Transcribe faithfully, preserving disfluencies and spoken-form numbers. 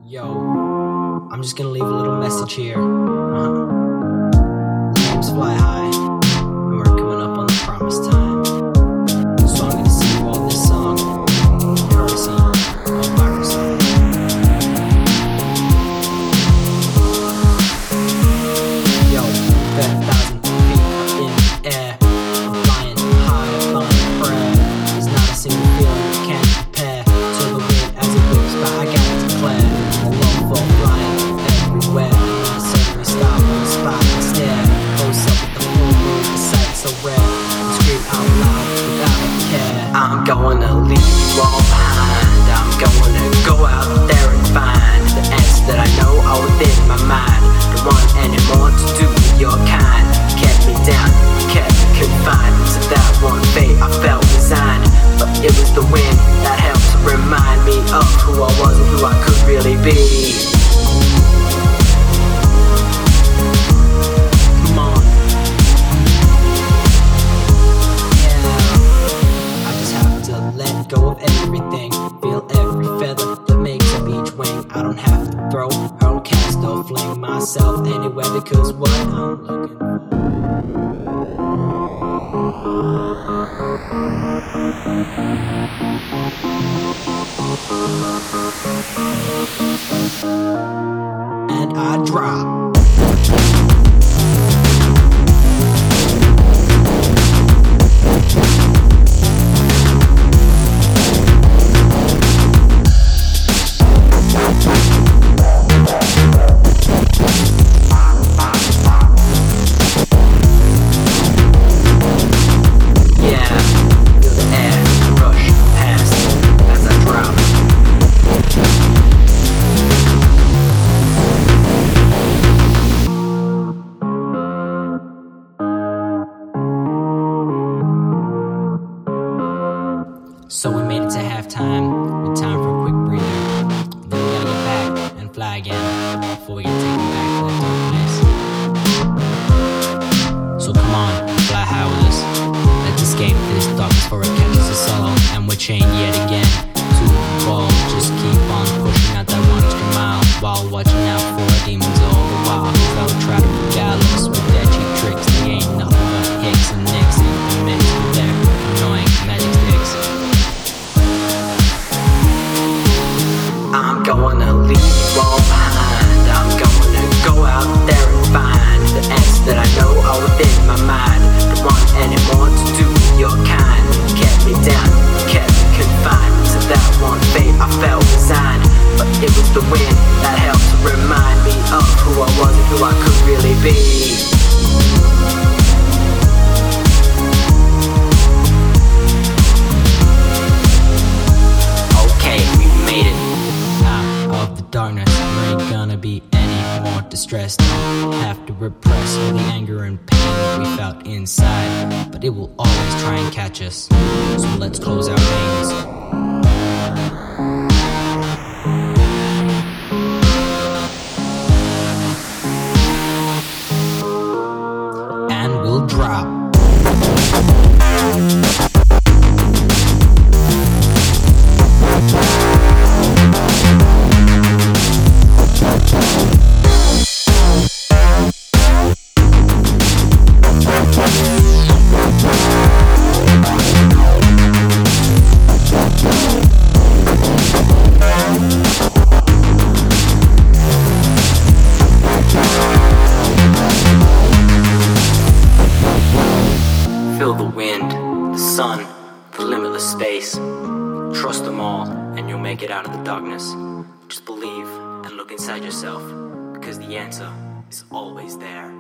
Yo, I'm just gonna leave a little message here. Uh-huh. The name's Fly High, and we're coming up on the promised time. So I'm gonna sing you all this song, courtesy of Microsoft. Yo, that thousand feet in the air, I'm flying high above the prayer. There's not a single feeling that can compare to the wind as it goes by. I gotta declare a love for flying everywhere. I suddenly stop on the spot and stare. Close up with the full moon, the sight so rare. And scream out loud without a care. I'm gonna leave you all behind. I'm gonna go out there and find the answers that I know are within my mind. Don't want any more to do with your kind. Kept me down, kept me confined to that one fate I felt resigned. But it was the wind that helped to remind me of who I was and who I could really be. Come on. Yeah. I just have to let go of everything. Feel every feather that makes up each wing. I don't have to throw, hurl, cast, or fling myself anywhere, because what I'm looking for. And I drop. So we made it to halftime, with time for a quick breather. Then we gotta get back and fly again before we get taken back to that dark place. So come on, fly high with us. Let's escape this darkness before it catches us all. And we're chained yet again to the wall. Just keep on pushing out that one extra mile, while watching out for demons all the while. They'll try to beguile us with their cheap tricks. They ain't nothing but hicks and nicks in the mix with their annoying magic sticks. I'm gonna leave you all behind. I'm gonna go out there and find the answers that I know are within my mind. Don't want any more to do with your kind. Kept me down, kept me confined to that one fate I felt resigned. But it was the wind that helped to remind me of who I was and who I could really be. Darkness, there ain't gonna be any more distress. Don't have to repress all the anger and pain that we felt inside, but it will always try and catch us. So let's close our veins. And we'll drop. Feel the wind, the sun, the limitless space. Trust them all, and you'll make it out of the darkness. Just believe and look inside yourself, because the answer is always there.